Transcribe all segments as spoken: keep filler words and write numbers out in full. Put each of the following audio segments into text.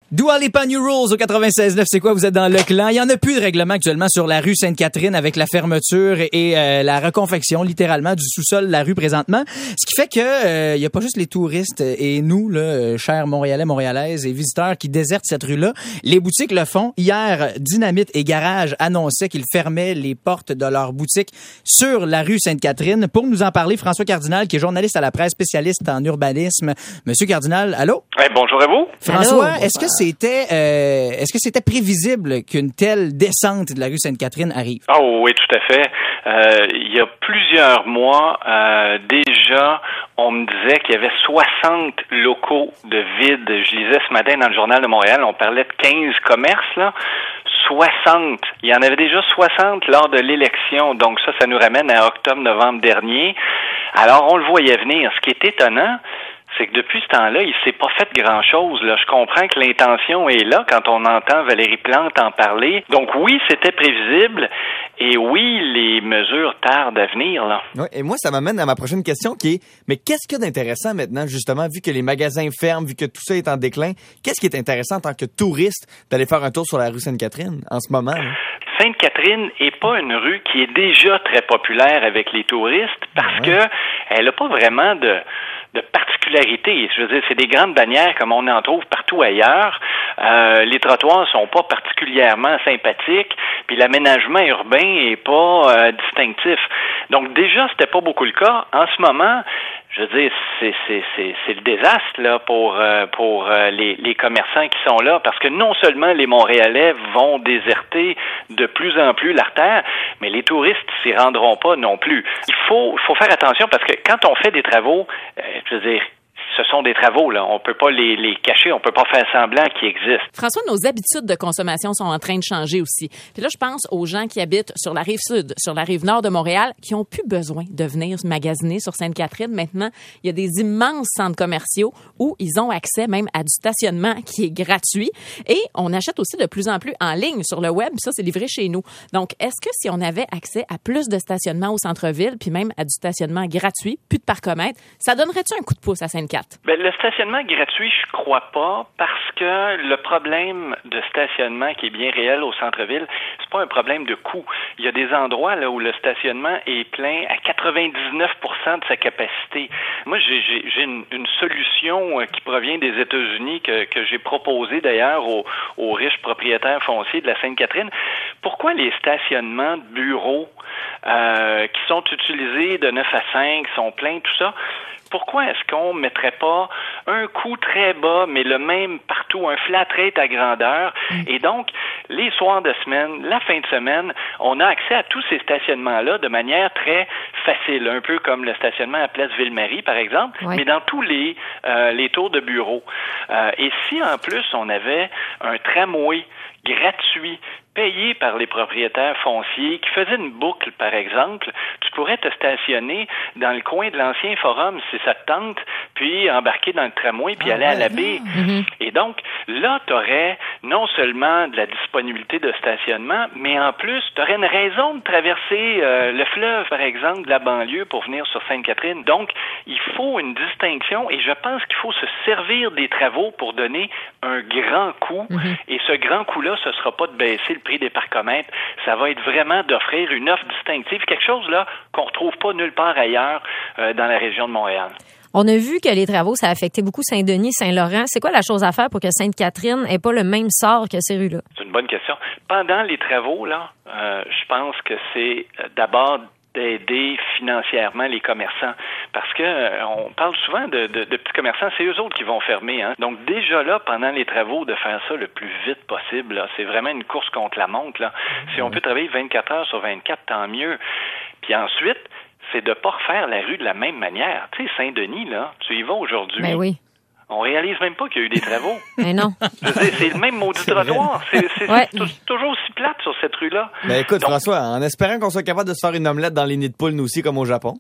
Dua Lipa New Rules au quatre-vingt-seize neuf, c'est quoi? Vous êtes dans le clan. Il y en a plus de règlement actuellement sur la rue Sainte-Catherine avec la fermeture et euh, la reconfection littéralement du sous-sol de la rue présentement. Ce qui fait que euh, il y a pas juste les touristes et nous, là, euh, chers Montréalais, Montréalaises et visiteurs qui désertent cette rue-là. Les boutiques le font. Hier, Dynamite et Garage annonçaient qu'ils fermaient les portes de leurs boutiques sur la rue Sainte-Catherine. Pour nous en parler, François Cardinal, qui est journaliste à la presse, spécialiste en urbanisme. Monsieur Cardinal, allô? Hey, bonjour à vous. François, Allô? est-ce que c'était euh, est-ce que c'était prévisible qu'une telle descente de la rue Sainte-Catherine arrive? Oh oui, tout à fait. Euh, il y a plusieurs mois, euh, déjà, on me disait qu'il y avait soixante locaux de vide. Je lisais ce matin dans le Journal de Montréal, on parlait de quinze commerces, là. soixante. Il y en avait déjà soixante lors de l'élection. Donc ça, ça nous ramène à octobre-novembre dernier. Alors, on le voyait venir. Ce qui est étonnant, c'est que depuis ce temps-là, il s'est pas fait grand-chose. Là, je comprends que l'intention est là quand on entend Valérie Plante en parler. Donc oui, c'était prévisible, et oui, les mesures tardent à venir. Là. Oui, et moi, ça m'amène à ma prochaine question qui est, mais qu'est-ce qu'il y a d'intéressant maintenant, justement, vu que les magasins ferment, vu que tout ça est en déclin, qu'est-ce qui est intéressant en tant que touriste d'aller faire un tour sur la rue Sainte-Catherine en ce moment? Là? Sainte-Catherine est pas une rue qui est déjà très populaire avec les touristes parce ouais. que elle a pas vraiment de de particularité. Je veux dire, c'est des grandes bannières comme on en trouve partout ailleurs. Euh, les trottoirs sont pas particulièrement sympathiques, puis l'aménagement urbain est pas euh, distinctif. Donc déjà, c'était pas beaucoup le cas. En ce moment, je veux dire, c'est c'est c'est c'est le désastre là pour euh, pour euh, les les commerçants qui sont là, parce que non seulement les Montréalais vont déserter de plus en plus l'artère, mais les touristes s'y rendront pas non plus. Il faut faut faire attention parce que quand on fait des travaux, euh, je veux dire, ce sont des travaux, là. On peut pas les, les cacher, on peut pas faire semblant qu'ils existent. François, nos habitudes de consommation sont en train de changer aussi. Puis là, je pense aux gens qui habitent sur la rive sud, sur la rive nord de Montréal, qui ont plus besoin de venir magasiner sur Sainte-Catherine. Maintenant, il y a des immenses centres commerciaux où ils ont accès même à du stationnement qui est gratuit. Et on achète aussi de plus en plus en ligne sur le web. Ça, c'est livré chez nous. Donc, est-ce que si on avait accès à plus de stationnement au centre-ville, puis même à du stationnement gratuit, plus de parcomètres, ça donnerait-tu un coup de pouce à Sainte-Catherine? Ben, le stationnement gratuit, je crois pas, parce que le problème de stationnement qui est bien réel au centre-ville, c'est pas un problème de coût. Il y a des endroits là où le stationnement est plein à quatre-vingt-dix-neuf pour cent de sa capacité. Moi, j'ai, j'ai, j'ai une, une solution qui provient des États-Unis que, que j'ai proposée d'ailleurs aux, aux riches propriétaires fonciers de la Sainte-Catherine. Pourquoi les stationnements de bureaux euh, qui sont utilisés de neuf à cinq sont pleins, tout ça? Pourquoi est-ce qu'on ne mettrait pas un coût très bas, mais le même partout, un flat rate à grandeur? Et donc, les soirs de semaine, la fin de semaine, on a accès à tous ces stationnements-là de manière très facile, un peu comme le stationnement à Place Ville-Marie, par exemple, oui. mais dans tous les, euh, les tours de bureau. Euh, et si, en plus, on avait un tramway gratuit, payé par les propriétaires fonciers, qui faisait une boucle, par exemple, tu pourrais te stationner dans le coin de l'ancien forum, si ça te tente, puis embarquer dans le tramway, puis ah, aller ouais. à la baie. Mm-hmm. Et donc, là, tu aurais non seulement de la disponibilité de stationnement, mais en plus, tu aurais une raison de traverser euh, le fleuve, par exemple, de la banlieue pour venir sur Sainte-Catherine. Donc, il faut une distinction, et je pense qu'il faut se servir des travaux pour donner un grand coup, mm-hmm. et ce grand coup-là, ce ne sera pas de baisser le prix des parcomètres, ça va être vraiment d'offrir une offre distinctive, quelque chose là qu'on retrouve pas nulle part ailleurs euh, dans la région de Montréal. On a vu que les travaux, ça a affecté beaucoup Saint-Denis, Saint-Laurent. C'est quoi la chose à faire pour que Sainte-Catherine ait pas le même sort que ces rues-là? C'est une bonne question. Pendant les travaux, là, euh, je pense que c'est d'abord d'aider financièrement les commerçants. Parce que euh, on parle souvent de, de, de petits commerçants, c'est eux autres qui vont fermer. Hein. Donc déjà là, pendant les travaux, de faire ça le plus vite possible, là, c'est vraiment une course contre la montre. Là. Si on peut travailler vingt-quatre heures sur vingt-quatre, tant mieux. Puis ensuite, c'est de ne pas refaire la rue de la même manière. Tu sais, Saint-Denis, là, tu y vas aujourd'hui. Ben oui. On réalise même pas qu'il y a eu des travaux. Mais non. Je veux dire, c'est le même maudit trottoir. C'est, c'est, ouais. c'est t- toujours aussi plate sur cette rue-là. Ben écoute, donc, François, en espérant qu'on soit capable de se faire une omelette dans les nids de poules, nous aussi, comme au Japon.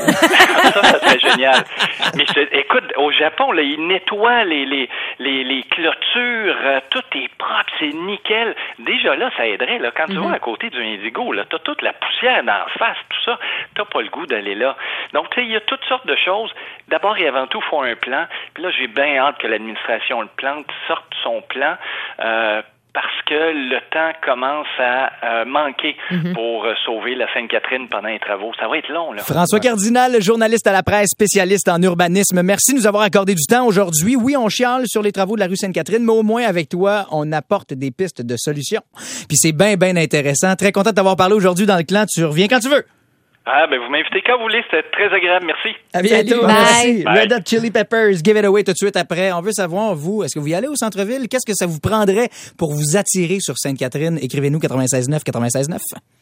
ça, ça serait génial. Mais je, écoute, au Japon, là, ils nettoient les, les, les, les clôtures, euh, tout est propre, c'est nickel. Déjà là, ça aiderait. Là, quand mm-hmm. tu vas à côté du Indigo, là, t'as toute la poussière d'en face, tout ça, t'as pas le goût d'aller là. Donc, tu sais, il y a toutes sortes de choses. D'abord et avant tout, il faut un plan. Puis là, j'ai bien hâte que l'administration le plante, sorte son plan, euh, parce que le temps commence à euh, manquer mm-hmm. pour euh, sauver la Sainte-Catherine pendant les travaux. Ça va être long, là. François ouais. Cardinal, journaliste à la presse, spécialiste en urbanisme. Merci de nous avoir accordé du temps aujourd'hui. Oui, on chiale sur les travaux de la rue Sainte-Catherine, mais au moins, avec toi, on apporte des pistes de solutions. Puis c'est bien, bien intéressant. Très content de t'avoir parlé aujourd'hui dans le clan. Tu reviens quand tu veux. Ah, ben vous m'invitez quand vous voulez, c'était très agréable, merci. À bientôt, Salut, merci. Bye. Red Hot Chili Peppers, Give It Away tout de suite après. On veut savoir, vous, est-ce que vous y allez au centre-ville? Qu'est-ce que ça vous prendrait pour vous attirer sur Sainte-Catherine? Écrivez-nous quatre-vingt-seize neuf quatre-vingt-seize neuf.